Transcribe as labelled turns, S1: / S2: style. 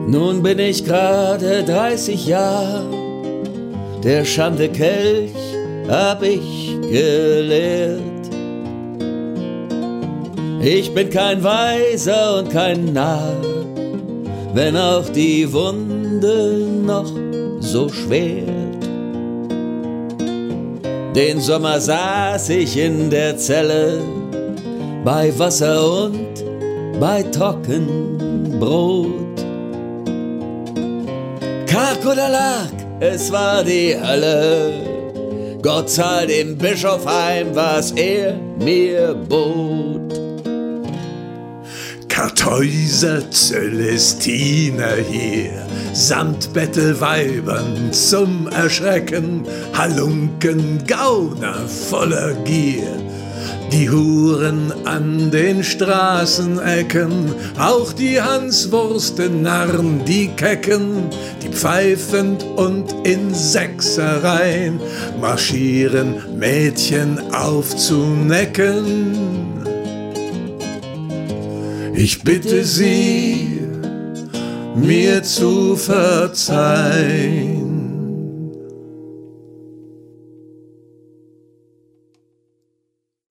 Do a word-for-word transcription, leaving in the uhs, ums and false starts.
S1: Nun bin ich gerade dreißig Jahre, der Schande Kelch hab ich geleert. Ich bin kein Weiser und kein Narr, wenn auch die Wunde noch so schwert. Den Sommer saß ich in der Zelle, bei Wasser und bei Trockenbrot. Karg oder Lark, es war die Hölle. Gott zahl dem Bischof heim, was er mir bot.
S2: Kartäuser, Cölestiner hier, samt Bettelweibern zum Erschrecken, Halunken, Gauner voller Gier. Die Huren an den Straßenecken, auch die Hanswursten, Narren, die Kecken, die pfeifend und in Sechsereien marschieren, Mädchen aufzunecken. Ich bitte Sie, mir zu verzeihen.